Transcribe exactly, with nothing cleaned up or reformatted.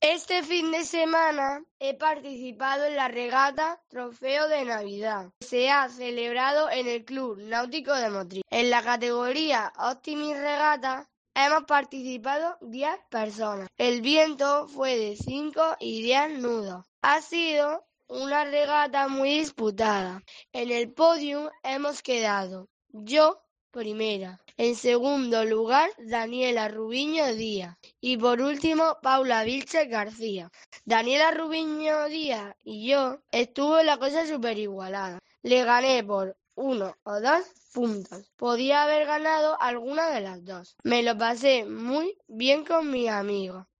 Este fin de semana he participado en la regata Trofeo de Navidad, que se ha celebrado en el Club Náutico de Motril. En la categoría Optimis Regata hemos participado diez personas. El viento fue de cinco y diez nudos. Ha sido una regata muy disputada. En el podium hemos quedado yo primera. En segundo lugar, Daniela Rubiño Díaz. Y por último, Paula Vilches García. Daniela Rubiño Díaz y yo estuvo la cosa súper igualada. Le gané por uno o dos puntos. Podía haber ganado alguna de las dos. Me lo pasé muy bien con mis amigos.